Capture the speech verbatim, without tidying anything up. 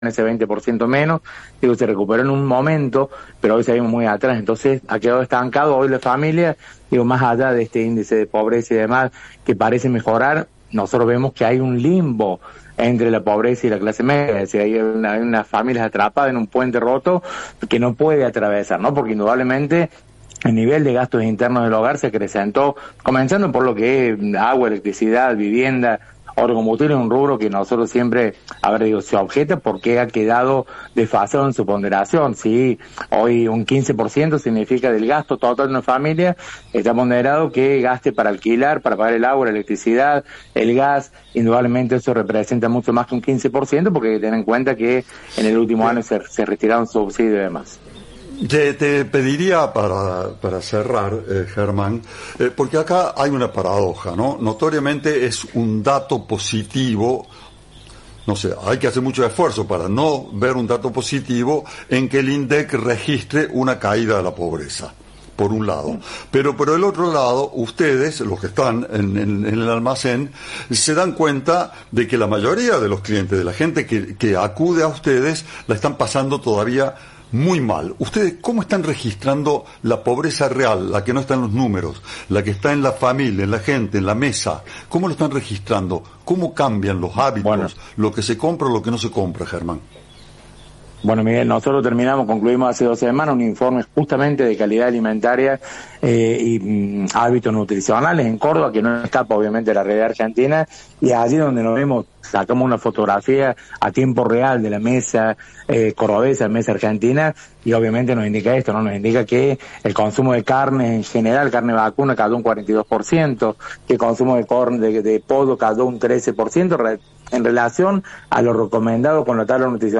ese veinte por ciento menos, digo, se recuperó en un momento, pero hoy seguimos muy atrás, entonces ha quedado estancado hoy la familia, digo, más allá de este índice de pobreza y demás, que parece mejorar, nosotros vemos que hay un limbo entre la pobreza y la clase media, es decir, hay una, hay unas familias atrapadas en un puente roto que no puede atravesar, ¿no? Porque indudablemente el nivel de gastos internos del hogar se acrecentó, comenzando por lo que es agua, electricidad, vivienda, autocombustible, un rubro que nosotros siempre, a ver, digo, se objeta porque ha quedado desfasado en su ponderación. Si hoy un quince por ciento significa del gasto total de una familia, está ponderado que gaste para alquilar, para pagar el agua, la electricidad, el gas, indudablemente eso representa mucho más que un quince por ciento porque hay que tener en cuenta que en el último año se, se retiraron subsidios y demás. Te, te pediría para, para cerrar, eh, Germán, eh, porque acá hay una paradoja, ¿no? Notoriamente es un dato positivo, no sé, hay que hacer mucho esfuerzo para no ver un dato positivo en que el INDEC registre una caída de la pobreza, por un lado. Pero por el otro lado, ustedes, los que están en, en, en el almacén, se dan cuenta de que la mayoría de los clientes, de la gente que, que acude a ustedes, la están pasando todavía muy mal. ¿Ustedes cómo están registrando la pobreza real, la que no está en los números, la que está en la familia, en la gente, en la mesa? ¿Cómo lo están registrando? ¿Cómo cambian los hábitos, bueno, lo que se compra o lo que no se compra, Germán? Bueno, Miguel, nosotros terminamos, concluimos hace dos semanas un informe justamente de calidad alimentaria eh, y mm, hábitos nutricionales en Córdoba, que no escapa obviamente de la realidad argentina, y allí donde nos vemos, sacamos una fotografía a tiempo real de la mesa eh, cordobesa, mesa argentina, y obviamente nos indica esto, ¿no? Nos indica que el consumo de carne en general, carne vacuna, cayó un cuarenta y dos por ciento, que el consumo de, corn, de, de pollo cayó un trece por ciento, en relación a lo recomendado con la tabla nutricional